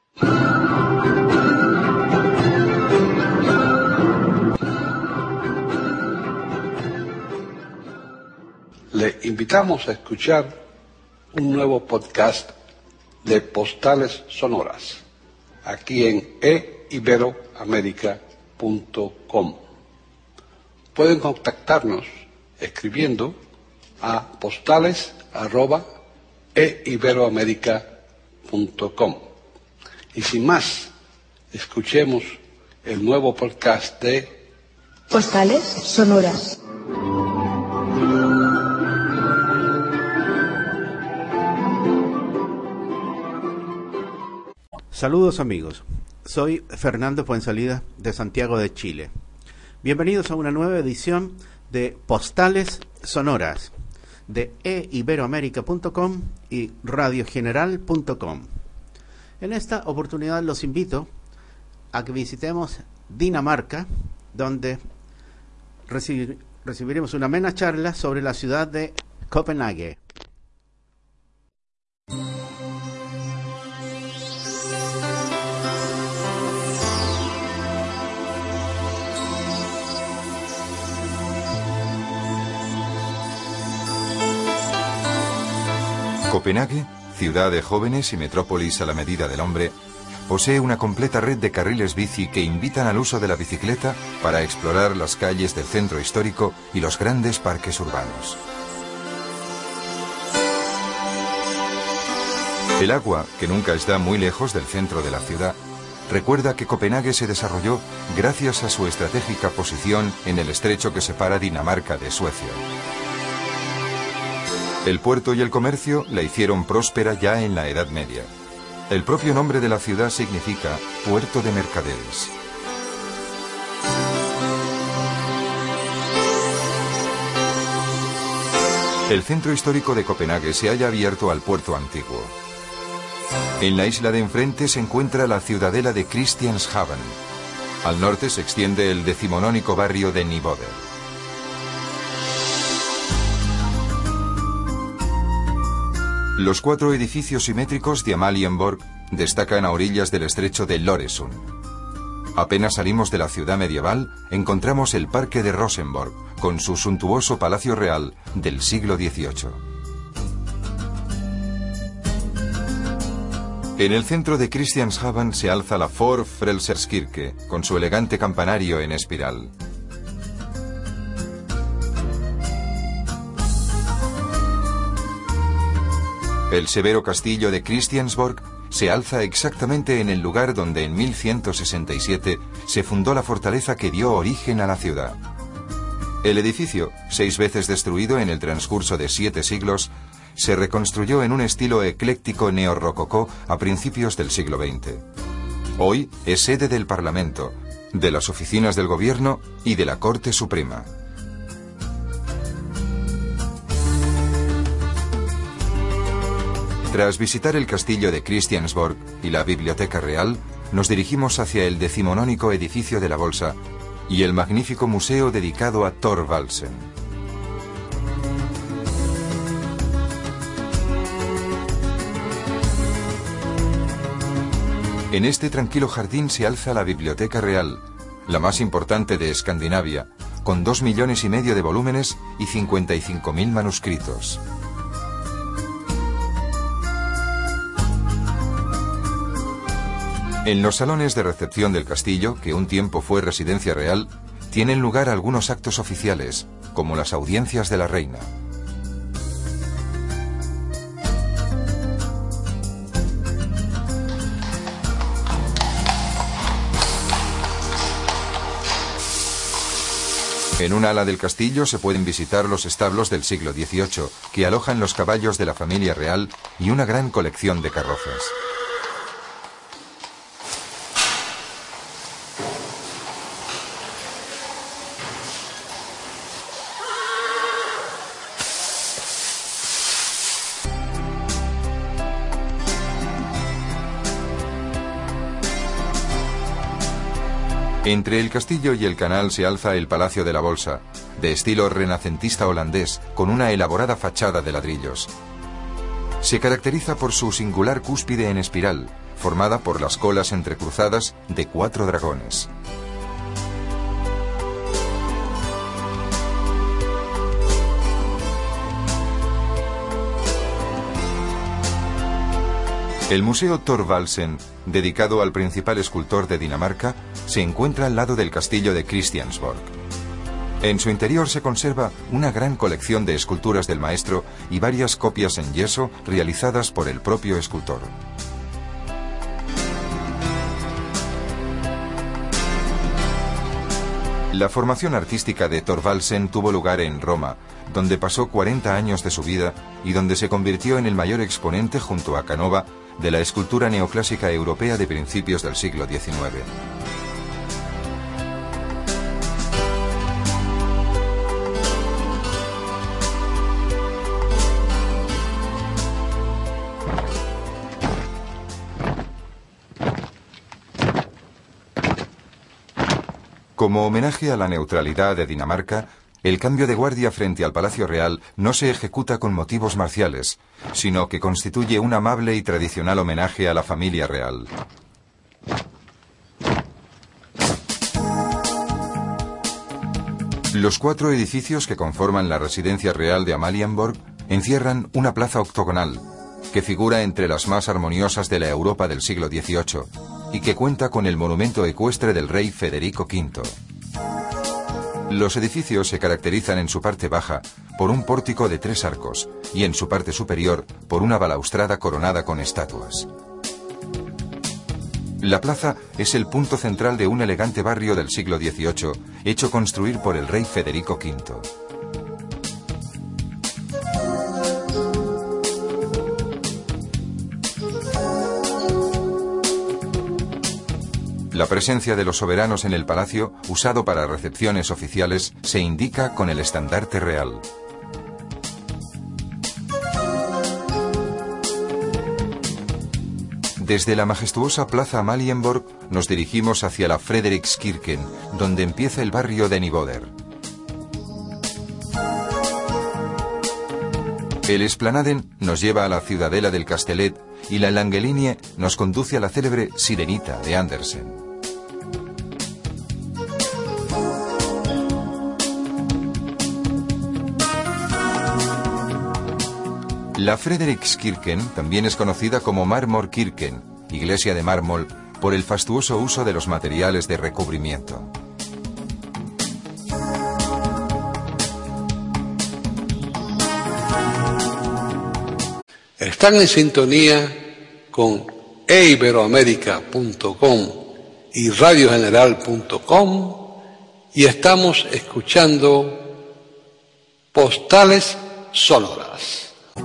Le invitamos a escuchar un nuevo podcast de Postales Sonoras, aquí en eiberoamerica.com. Pueden contactarnos escribiendo a postales@eiberoamerica.com. Y sin más, escuchemos el nuevo podcast de Postales Sonoras. Saludos amigos, soy Fernando Fuenzalida de Santiago de Chile. Bienvenidos a una nueva edición de Postales Sonoras de eiberoamerica.com y radiogeneral.com. En esta oportunidad los invito a que visitemos Dinamarca, donde recibiremos una amena charla sobre la ciudad de Copenhague. Copenhague, ciudad de jóvenes y metrópolis a la medida del hombre, posee una completa red de carriles bici que invitan al uso de la bicicleta para explorar las calles del centro histórico y los grandes parques urbanos. El agua, que nunca está muy lejos del centro de la ciudad, recuerda que Copenhague se desarrolló gracias a su estratégica posición en el estrecho que separa Dinamarca de Suecia. El puerto y el comercio la hicieron próspera ya en la Edad Media. El propio nombre de la ciudad significa puerto de mercaderes. El centro histórico de Copenhague se halla abierto al puerto antiguo. En la isla de enfrente se encuentra la ciudadela de Christianshavn. Al norte se extiende el decimonónico barrio de Nyboder. Los 4 edificios simétricos de Amalienborg destacan a orillas del estrecho de Loresund. Apenas salimos de la ciudad medieval, encontramos el Parque de Rosenborg, con su suntuoso palacio real del siglo XVIII. En el centro de Christianshavn se alza la Frelserskirke, con su elegante campanario en espiral. El severo castillo de Christiansborg se alza exactamente en el lugar donde en 1167 se fundó la fortaleza que dio origen a la ciudad. El edificio, 6 veces destruido en el transcurso de 7 siglos, se reconstruyó en un estilo ecléctico neorrococó a principios del siglo XX. Hoy es sede del Parlamento, de las oficinas del Gobierno y de la Corte Suprema. Tras visitar el castillo de Christiansborg y la Biblioteca Real, nos dirigimos hacia el decimonónico edificio de la Bolsa y el magnífico museo dedicado a Thorvaldsen. En este tranquilo jardín se alza la Biblioteca Real, la más importante de Escandinavia, con 2,5 millones de volúmenes y 55.000 manuscritos. En los salones de recepción del castillo, que un tiempo fue residencia real, tienen lugar algunos actos oficiales, como las audiencias de la reina. En un ala del castillo se pueden visitar los establos del siglo XVIII, que alojan los caballos de la familia real y una gran colección de carrozas. Entre el castillo y el canal se alza el Palacio de la Bolsa, de estilo renacentista holandés, con una elaborada fachada de ladrillos. Se caracteriza por su singular cúspide en espiral, formada por las colas entrecruzadas de 4 dragones. El Museo Thorvaldsen, dedicado al principal escultor de Dinamarca, se encuentra al lado del castillo de Christiansborg. En su interior se conserva una gran colección de esculturas del maestro y varias copias en yeso realizadas por el propio escultor. La formación artística de Thorvaldsen tuvo lugar en Roma, donde pasó 40 años de su vida y donde se convirtió en el mayor exponente junto a Canova de la escultura neoclásica europea de principios del siglo XIX. Como homenaje a la neutralidad de Dinamarca, el cambio de guardia frente al Palacio Real no se ejecuta con motivos marciales, sino que constituye un amable y tradicional homenaje a la familia real. Los 4 edificios que conforman la residencia real de Amalienborg encierran una plaza octogonal, que figura entre las más armoniosas de la Europa del siglo XVIII, y que cuenta con el monumento ecuestre del rey Federico V. Los edificios se caracterizan en su parte baja por un pórtico de 3 arcos y en su parte superior por una balaustrada coronada con estatuas. La plaza es el punto central de un elegante barrio del siglo XVIII, hecho construir por el rey Federico V. La presencia de los soberanos en el palacio, usado para recepciones oficiales, se indica con el estandarte real. Desde la majestuosa plaza Amalienborg nos dirigimos hacia la Frederikskirken, donde empieza el barrio de Nyboder. El Esplanaden nos lleva a la ciudadela del Castellet y la Langelinie nos conduce a la célebre Sirenita de Andersen. La Frederikskirken también es conocida como Marmorkirken, iglesia de mármol, por el fastuoso uso de los materiales de recubrimiento. Están en sintonía con eiberoamerica.com y radiogeneral.com y estamos escuchando Postales Sonoras.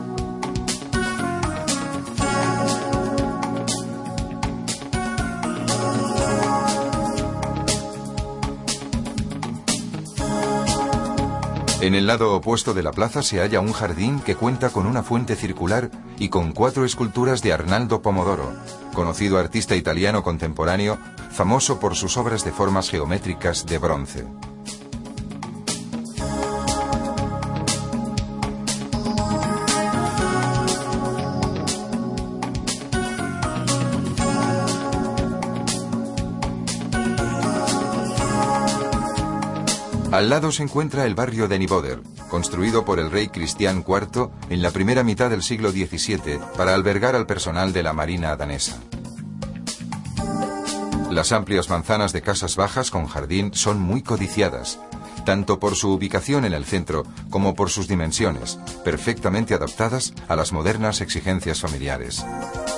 En el lado opuesto de la plaza se halla un jardín que cuenta con una fuente circular y con 4 esculturas de Arnaldo Pomodoro, conocido artista italiano contemporáneo, famoso por sus obras de formas geométricas de bronce. Al lado se encuentra el barrio de Nyboder, construido por el rey Cristián IV en la primera mitad del siglo XVII para albergar al personal de la marina danesa. Las amplias manzanas de casas bajas con jardín son muy codiciadas, tanto por su ubicación en el centro como por sus dimensiones, perfectamente adaptadas a las modernas exigencias familiares.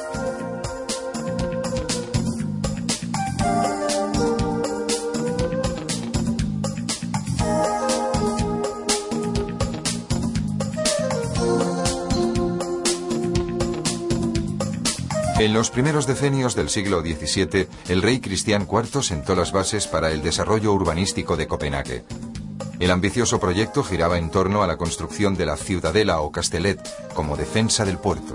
En los primeros decenios del siglo XVII, el rey Cristián IV sentó las bases para el desarrollo urbanístico de Copenhague. El ambicioso proyecto giraba en torno a la construcción de la ciudadela o castellet como defensa del puerto.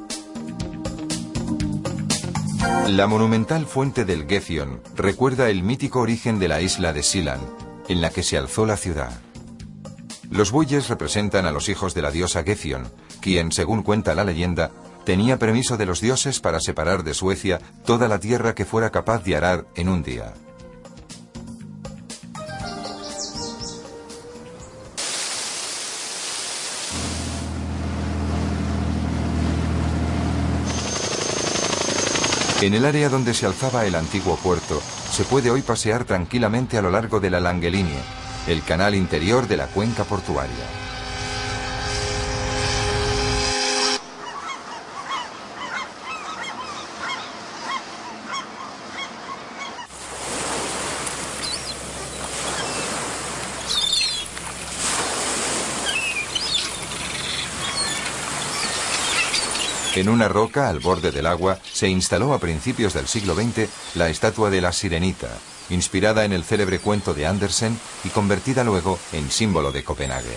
La monumental fuente del Gefion recuerda el mítico origen de la isla de Sealand, en la que se alzó la ciudad. Los bueyes representan a los hijos de la diosa Gefion, quien, según cuenta la leyenda, tenía permiso de los dioses para separar de Suecia toda la tierra que fuera capaz de arar en un día. En el área donde se alzaba el antiguo puerto, se puede hoy pasear tranquilamente a lo largo de la Langelinie, el canal interior de la cuenca portuaria. En una roca al borde del agua se instaló a principios del siglo XX la estatua de la Sirenita, inspirada en el célebre cuento de Andersen y convertida luego en símbolo de Copenhague.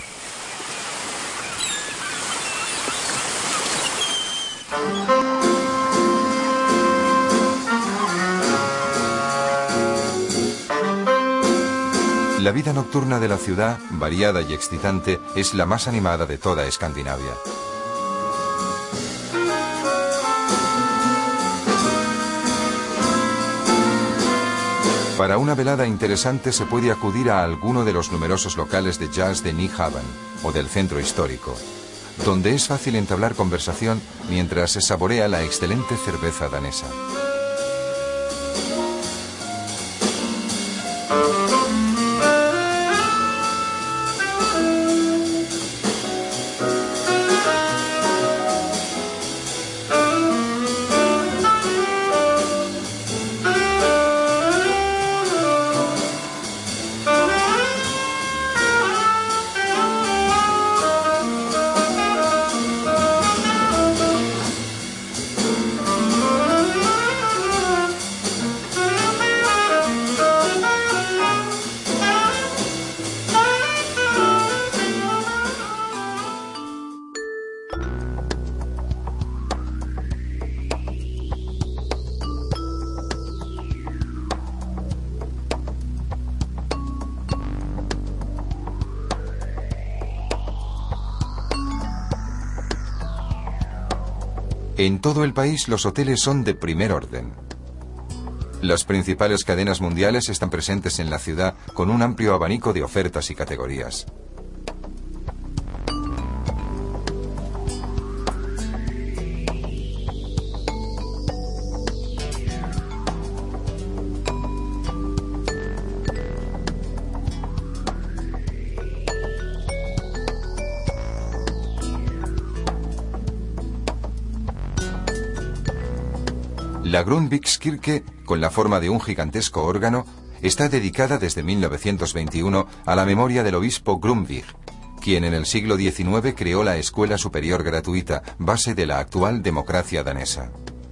La vida nocturna de la ciudad, variada y excitante, es la más animada de toda Escandinavia. Para una velada interesante se puede acudir a alguno de los numerosos locales de jazz de Nyhavn o del centro histórico, donde es fácil entablar conversación mientras se saborea la excelente cerveza danesa. En todo el país los hoteles son de primer orden. Las principales cadenas mundiales están presentes en la ciudad con un amplio abanico de ofertas y categorías. La Grundtvigskirche, con la forma de un gigantesco órgano, está dedicada desde 1921 a la memoria del obispo Grundtvig, quien en el siglo XIX creó la escuela superior gratuita, base de la actual democracia danesa.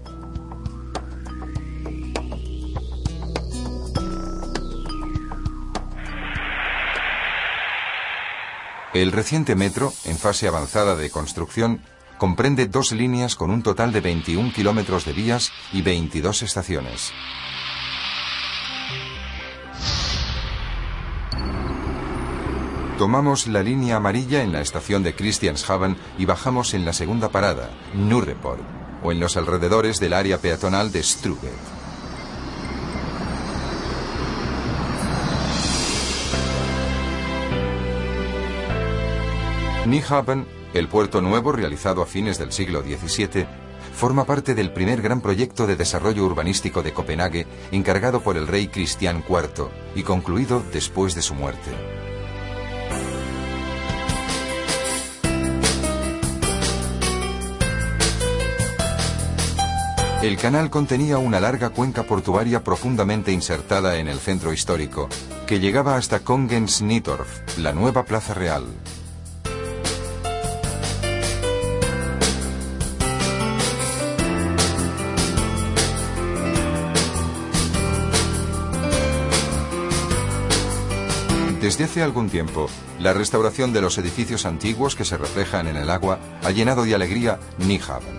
El reciente metro, en fase avanzada de construcción, comprende 2 líneas con un total de 21 kilómetros de vías y 22 estaciones. Tomamos la línea amarilla en la estación de Christianshavn y bajamos en la segunda parada, Nurreport, o en los alrededores del área peatonal de Struget. Nyhavn, el puerto nuevo realizado a fines del siglo XVII, forma parte del primer gran proyecto de desarrollo urbanístico de Copenhague encargado por el rey Cristián IV y concluido después de su muerte. El canal contenía una larga cuenca portuaria profundamente insertada en el centro histórico, que llegaba hasta Kongens Nytorv, la nueva plaza real. Desde hace algún tiempo, la restauración de los edificios antiguos que se reflejan en el agua ha llenado de alegría Nyhavn.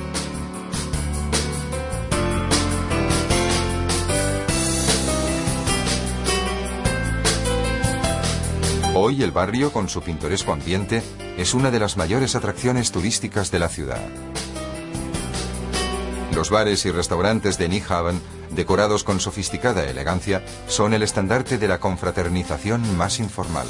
Hoy el barrio, con su pintoresco ambiente, es una de las mayores atracciones turísticas de la ciudad. Los bares y restaurantes de Nyhavn, decorados con sofisticada elegancia, son el estandarte de la confraternización más informal.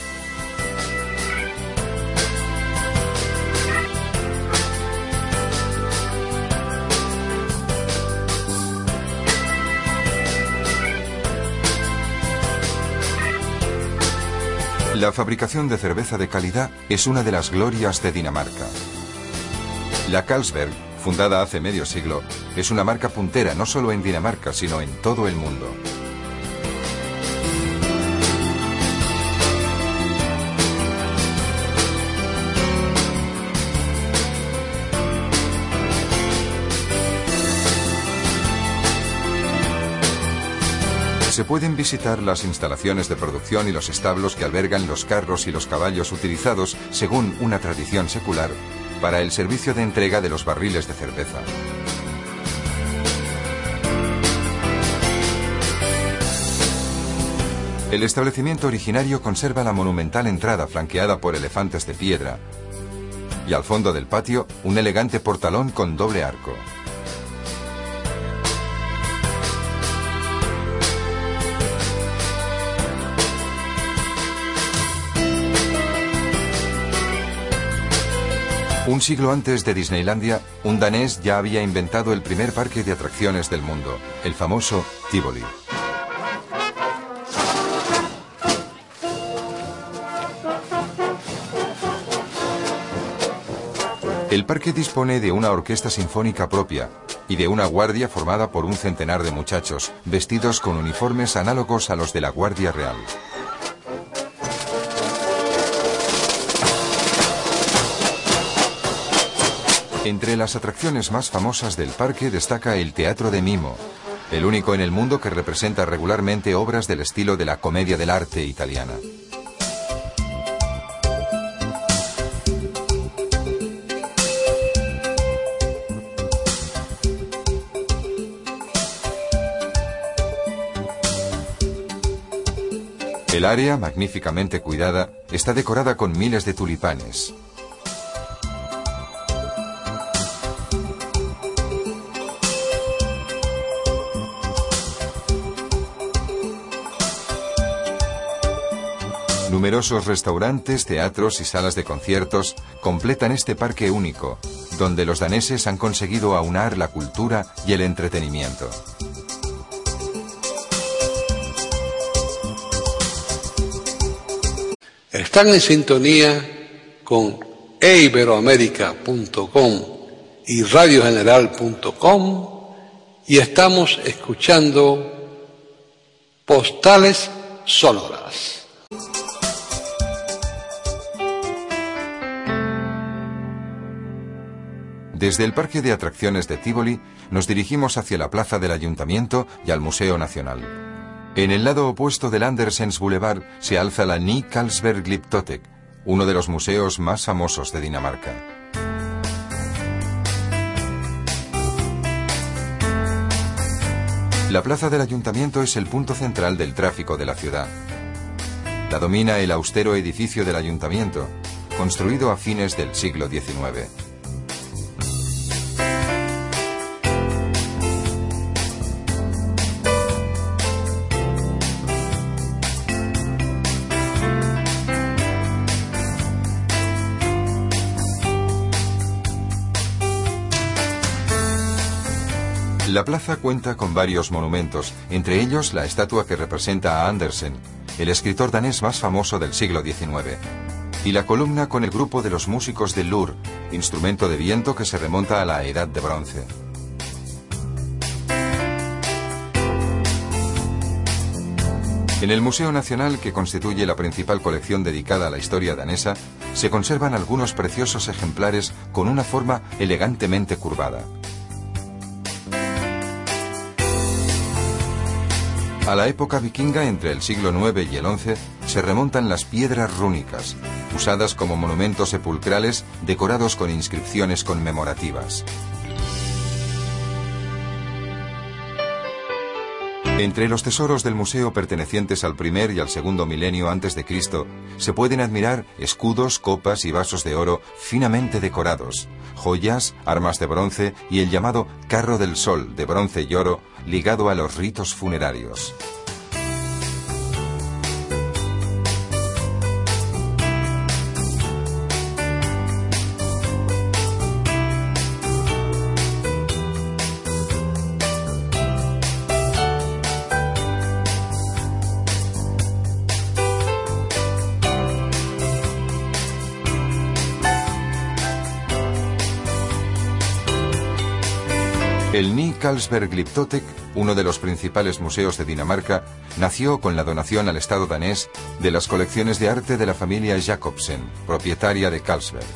La fabricación de cerveza de calidad es una de las glorias de Dinamarca. La Carlsberg, fundada hace medio siglo, es una marca puntera no solo en Dinamarca, sino en todo el mundo. Se pueden visitar las instalaciones de producción y los establos que albergan los carros y los caballos utilizados, según una tradición secular, para el servicio de entrega de los barriles de cerveza. El establecimiento originario conserva la monumental entrada flanqueada por elefantes de piedra y al fondo del patio un elegante portalón con doble arco. Un siglo antes de Disneylandia, un danés ya había inventado el primer parque de atracciones del mundo, el famoso Tivoli. El parque dispone de una orquesta sinfónica propia y de una guardia formada por un centenar de muchachos, vestidos con uniformes análogos a los de la Guardia Real. Entre las atracciones más famosas del parque destaca el Teatro de Mimo, el único en el mundo que representa regularmente obras del estilo de la comedia dell'arte italiana. El área, magníficamente cuidada, está decorada con miles de tulipanes. Numerosos restaurantes, teatros y salas de conciertos completan este parque único, donde los daneses han conseguido aunar la cultura y el entretenimiento. Están en sintonía con eiberoamerica.com y radiogeneral.com y estamos escuchando Postales Sonoras. Desde el Parque de Atracciones de Tivoli nos dirigimos hacia la Plaza del Ayuntamiento y al Museo Nacional. En el lado opuesto del Andersens Boulevard se alza la Ny Carlsberg Glyptotek, uno de los museos más famosos de Dinamarca. La Plaza del Ayuntamiento es el punto central del tráfico de la ciudad. La domina el austero edificio del Ayuntamiento, construido a fines del siglo XIX. La plaza cuenta con varios monumentos, entre ellos la estatua que representa a Andersen, el escritor danés más famoso del siglo XIX, y la columna con el grupo de los músicos del Lur, instrumento de viento que se remonta a la Edad de Bronce. En el Museo Nacional, que constituye la principal colección dedicada a la historia danesa, se conservan algunos preciosos ejemplares con una forma elegantemente curvada. A la época vikinga, entre el siglo IX y el XI, se remontan las piedras rúnicas, usadas como monumentos sepulcrales decorados con inscripciones conmemorativas. Entre los tesoros del museo pertenecientes al primer y al segundo milenio antes de Cristo, se pueden admirar escudos, copas y vasos de oro finamente decorados, joyas, armas de bronce y el llamado carro del sol de bronce y oro ligado a los ritos funerarios. El Ny Carlsberg Glyptotek, uno de los principales museos de Dinamarca, nació con la donación al Estado danés de las colecciones de arte de la familia Jacobsen, propietaria de Carlsberg.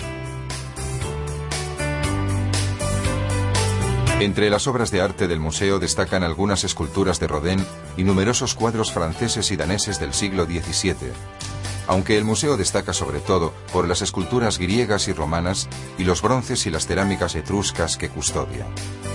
Entre las obras de arte del museo destacan algunas esculturas de Rodin y numerosos cuadros franceses y daneses del siglo XVII, aunque el museo destaca sobre todo por las esculturas griegas y romanas y los bronces y las cerámicas etruscas que custodia.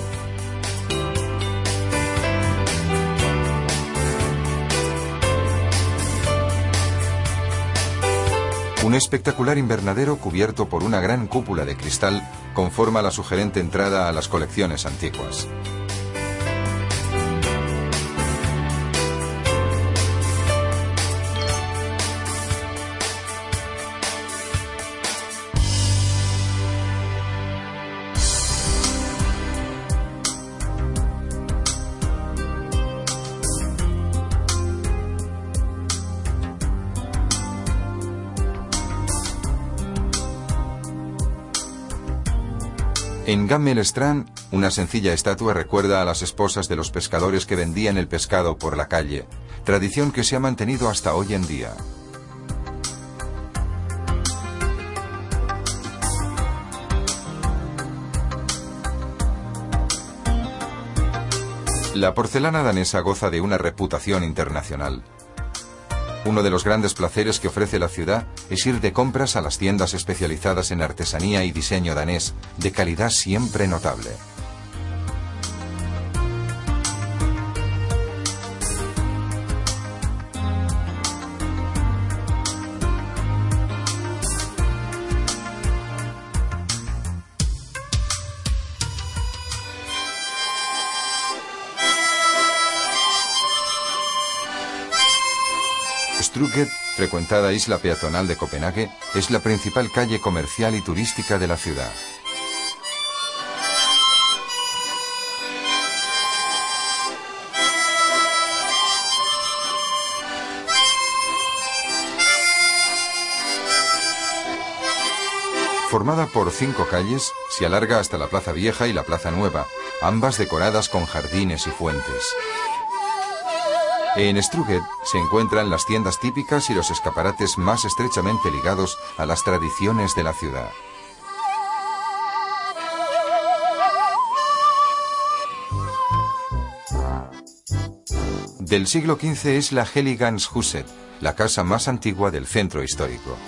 Un espectacular invernadero cubierto por una gran cúpula de cristal conforma la sugerente entrada a las colecciones antiguas. En Gammel Strand, una sencilla estatua recuerda a las esposas de los pescadores que vendían el pescado por la calle, tradición que se ha mantenido hasta hoy en día. La porcelana danesa goza de una reputación internacional. Uno de los grandes placeres que ofrece la ciudad es ir de compras a las tiendas especializadas en artesanía y diseño danés, de calidad siempre notable. Strøget, frecuentada isla peatonal de Copenhague, es la principal calle comercial y turística de la ciudad. Formada por 5 calles, se alarga hasta la Plaza Vieja y la Plaza Nueva, ambas decoradas con jardines y fuentes. En Strøget se encuentran las tiendas típicas y los escaparates más estrechamente ligados a las tradiciones de la ciudad. Del siglo XV es la Helligdanshuset, la casa más antigua del centro histórico.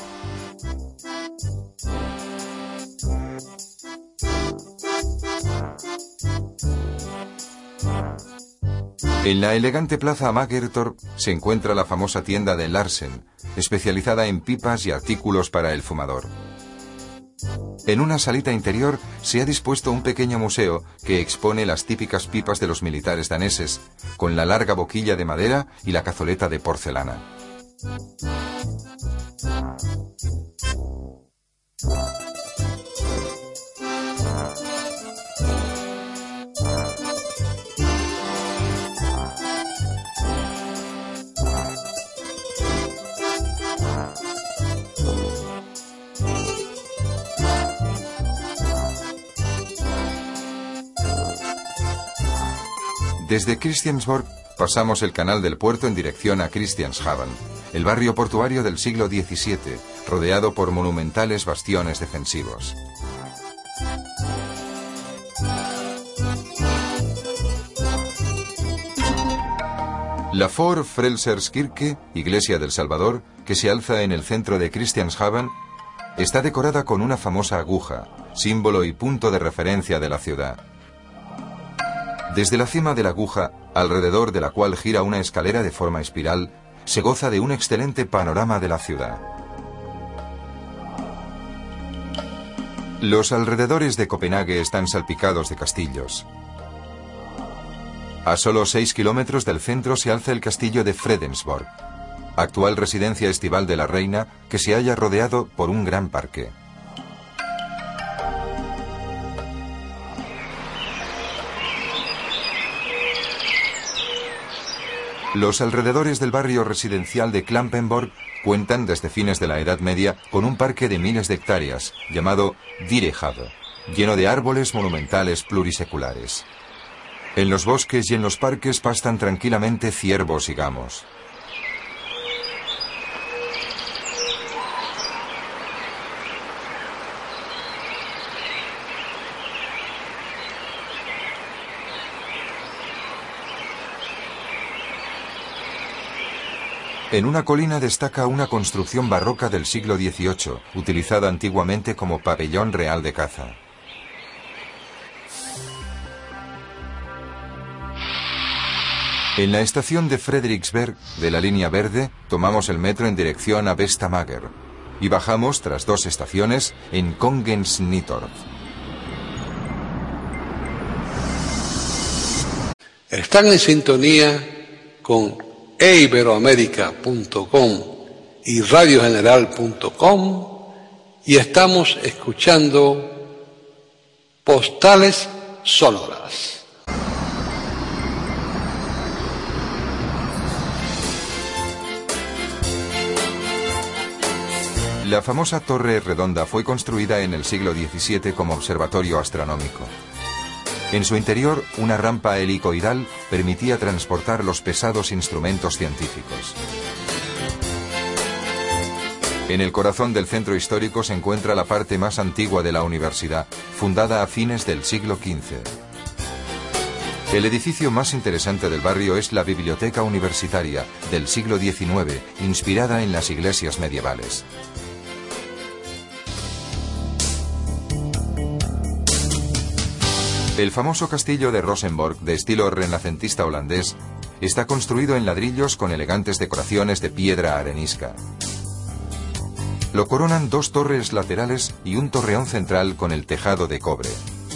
En la elegante plaza Amagertorp se encuentra la famosa tienda de Larsen, especializada en pipas y artículos para el fumador. En una salita interior se ha dispuesto un pequeño museo que expone las típicas pipas de los militares daneses, con la larga boquilla de madera y la cazoleta de porcelana. Desde Christiansborg pasamos el canal del puerto en dirección a Christianshavn, el barrio portuario del siglo XVII, rodeado por monumentales bastiones defensivos. La For Frelserskirke, iglesia del Salvador, que se alza en el centro de Christianshavn, está decorada con una famosa aguja, símbolo y punto de referencia de la ciudad. Desde la cima de la aguja, alrededor de la cual gira una escalera de forma espiral, se goza de un excelente panorama de la ciudad. Los alrededores de Copenhague están salpicados de castillos. A solo 6 kilómetros del centro se alza el castillo de Fredensborg, actual residencia estival de la reina, que se halla rodeado por un gran parque. Los alrededores del barrio residencial de Klampenborg cuentan desde fines de la Edad Media con un parque de miles de hectáreas, llamado Dyrehave, lleno de árboles monumentales pluriseculares. En los bosques y en los parques pastan tranquilamente ciervos y gamos. En una colina destaca una construcción barroca del siglo XVIII, utilizada antiguamente como pabellón real de caza. En la estación de Frederiksberg, de la línea verde, tomamos el metro en dirección a Vestamager y bajamos, tras 2 estaciones, en Kongens Nytorv. Están en sintonía con eiberoamerica.com y radiogeneral.com y estamos escuchando Postales Sonoras. La famosa Torre Redonda fue construida en el siglo XVII como observatorio astronómico. En su interior, una rampa helicoidal permitía transportar los pesados instrumentos científicos. En el corazón del centro histórico se encuentra la parte más antigua de la universidad, fundada a fines del siglo XV. El edificio más interesante del barrio es la Biblioteca Universitaria, del siglo XIX, inspirada en las iglesias medievales. El famoso castillo de Rosenborg, de estilo renacentista holandés, está construido en ladrillos con elegantes decoraciones de piedra arenisca. Lo coronan 2 torres laterales y un torreón central con el tejado de cobre.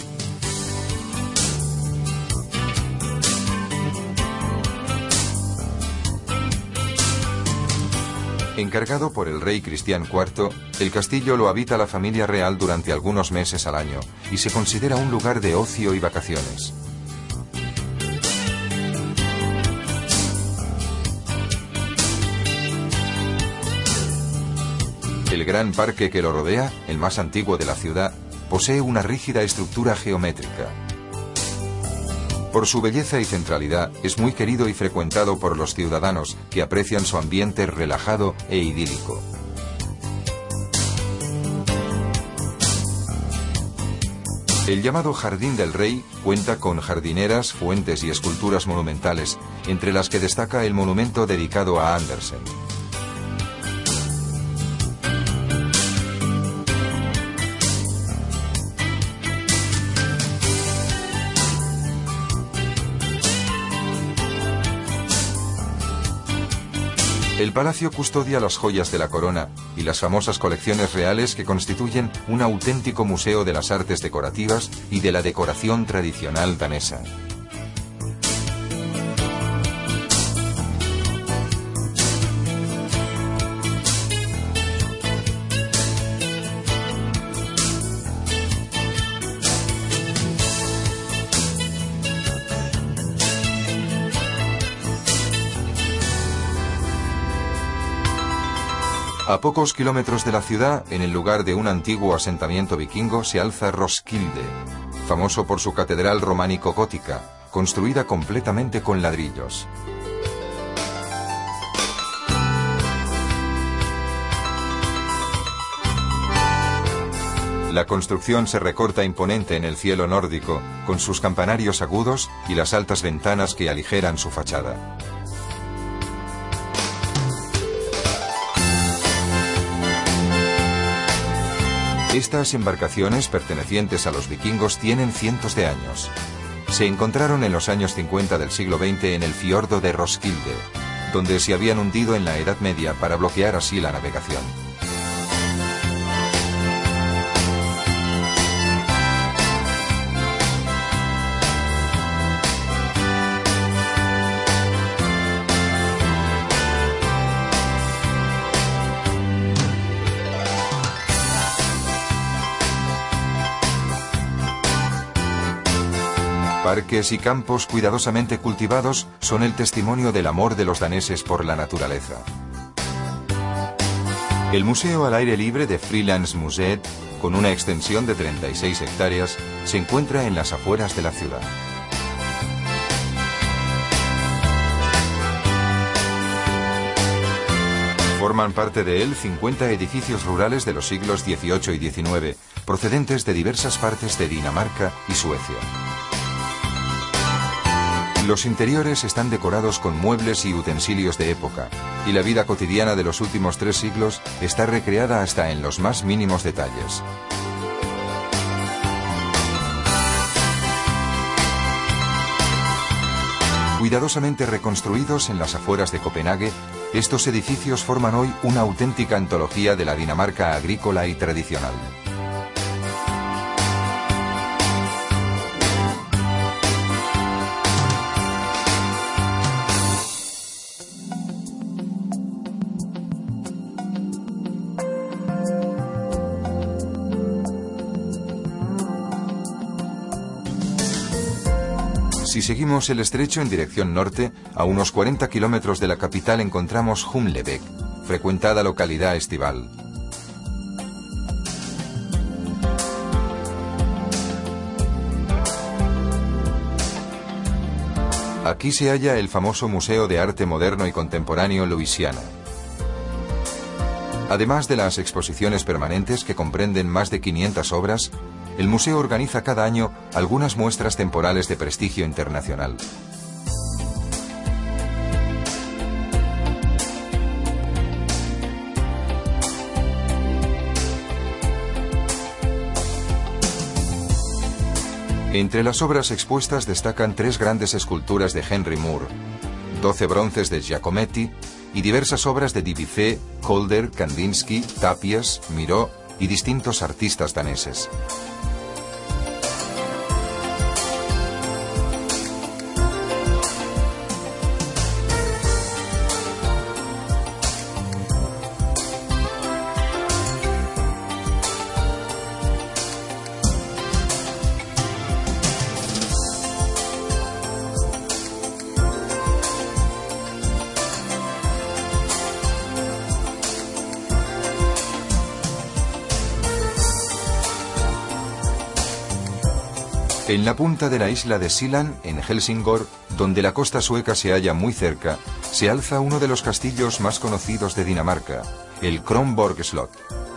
Encargado por el rey Cristián IV, el castillo lo habita la familia real durante algunos meses al año y se considera un lugar de ocio y vacaciones. El gran parque que lo rodea, el más antiguo de la ciudad, posee una rígida estructura geométrica. Por su belleza y centralidad, es muy querido y frecuentado por los ciudadanos, que aprecian su ambiente relajado e idílico. El llamado Jardín del Rey cuenta con jardineras, fuentes y esculturas monumentales, entre las que destaca el monumento dedicado a Andersen. El palacio custodia las joyas de la corona y las famosas colecciones reales que constituyen un auténtico museo de las artes decorativas y de la decoración tradicional danesa. A pocos kilómetros de la ciudad, en el lugar de un antiguo asentamiento vikingo, se alza Roskilde, famoso por su catedral románico-gótica, construida completamente con ladrillos. La construcción se recorta imponente en el cielo nórdico, con sus campanarios agudos y las altas ventanas que aligeran su fachada. Estas embarcaciones pertenecientes a los vikingos tienen cientos de años. se encontraron en los años 50 del siglo XX en el fiordo de Roskilde, donde se habían hundido en la Edad Media para bloquear así la navegación. Parques y campos cuidadosamente cultivados son el testimonio del amor de los daneses por la naturaleza. El museo al aire libre de Frilandsmuseet, con una extensión de 36 hectáreas, se encuentra en las afueras de la ciudad. Forman parte de él 50 edificios rurales de los siglos XVIII y XIX, procedentes de diversas partes de Dinamarca y Suecia. Los interiores están decorados con muebles y utensilios de época, y la vida cotidiana de los últimos 3 siglos está recreada hasta en los más mínimos detalles. Cuidadosamente reconstruidos en las afueras de Copenhague, estos edificios forman hoy una auténtica antología de la Dinamarca agrícola y tradicional. Si seguimos el estrecho en dirección norte, a unos 40 kilómetros de la capital encontramos Humlebæk, frecuentada localidad estival. Aquí se halla el famoso Museo de Arte Moderno y Contemporáneo Louisiana. Además de las exposiciones permanentes que comprenden más de 500 obras, el museo organiza cada año algunas muestras temporales de prestigio internacional. Entre las obras expuestas destacan 3 grandes esculturas de Henry Moore, 12 bronces de Giacometti y diversas obras de Dubuffet, Calder, Kandinsky, Tapies, Miró y distintos artistas daneses. En la punta de la isla de Sealand, en Helsingør, donde la costa sueca se halla muy cerca, se alza uno de los castillos más conocidos de Dinamarca, el Kronborg Slot.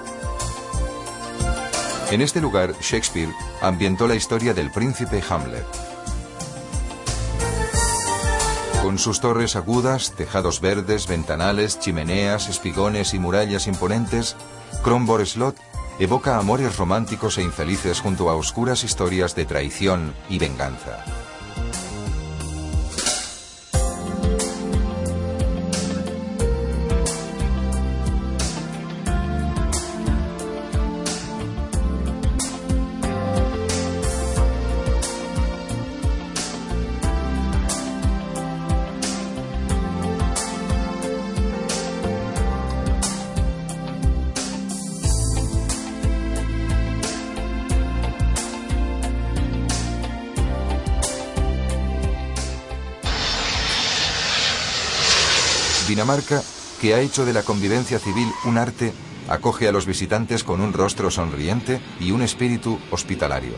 En este lugar, Shakespeare ambientó la historia del príncipe Hamlet. Con sus torres agudas, tejados verdes, ventanales, chimeneas, espigones y murallas imponentes, Kronborg Slot evoca amores románticos e infelices junto a oscuras historias de traición y venganza. Dinamarca, que ha hecho de la convivencia civil un arte, acoge a los visitantes con un rostro sonriente y un espíritu hospitalario.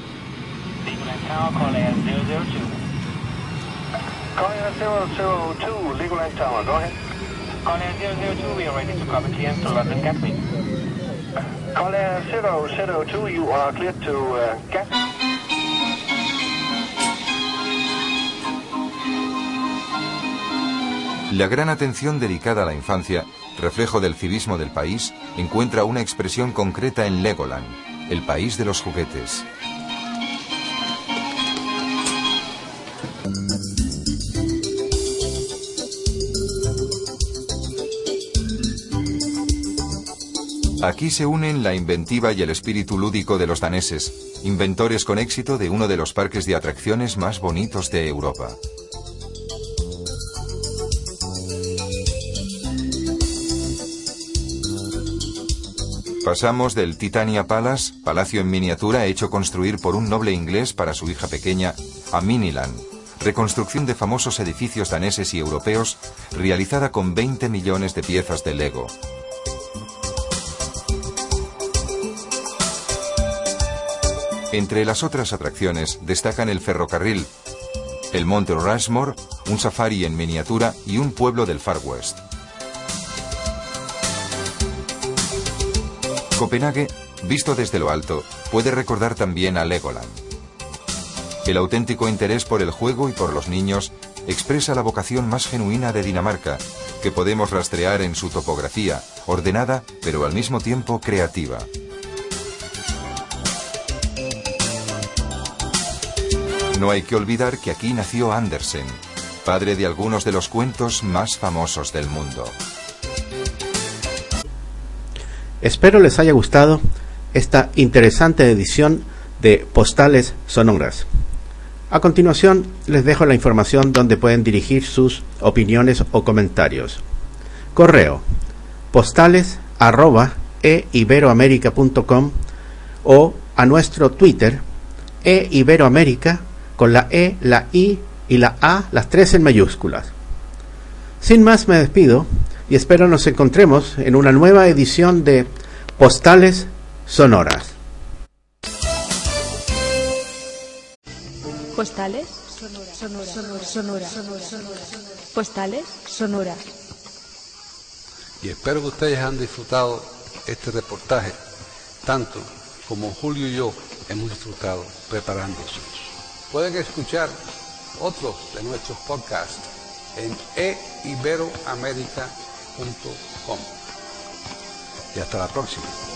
La gran atención dedicada a la infancia, reflejo del civismo del país, encuentra una expresión concreta en Legoland, el país de los juguetes. Aquí se unen la inventiva y el espíritu lúdico de los daneses, inventores con éxito de uno de los parques de atracciones más bonitos de Europa. Pasamos del Titania Palace, palacio en miniatura hecho construir por un noble inglés para su hija pequeña, a Miniland, reconstrucción de famosos edificios daneses y europeos, realizada con 20 millones de piezas de Lego. Entre las otras atracciones destacan el ferrocarril, el Monte Rushmore, un safari en miniatura y un pueblo del Far West. Copenhague, visto desde lo alto, puede recordar también a Legoland. El auténtico interés por el juego y por los niños expresa la vocación más genuina de Dinamarca, que podemos rastrear en su topografía, ordenada pero al mismo tiempo creativa. No hay que olvidar que aquí nació Andersen, padre de algunos de los cuentos más famosos del mundo. Espero les haya gustado esta interesante edición de Postales Sonoras. A continuación les dejo la información donde pueden dirigir sus opiniones o comentarios. Correo postales@eiberoamerica.com o a nuestro Twitter eiberoamerica con la E, la I y la A, las 3 en mayúsculas. Sin más me despido y espero nos encontremos en una nueva edición de Postales Sonoras. Postales Sonoras. Postales Sonoras. Y espero que ustedes han disfrutado este reportaje, tanto como Julio y yo hemos disfrutado preparándose. Pueden escuchar otros de nuestros podcasts en eiberoamerica.com. Y hasta la próxima.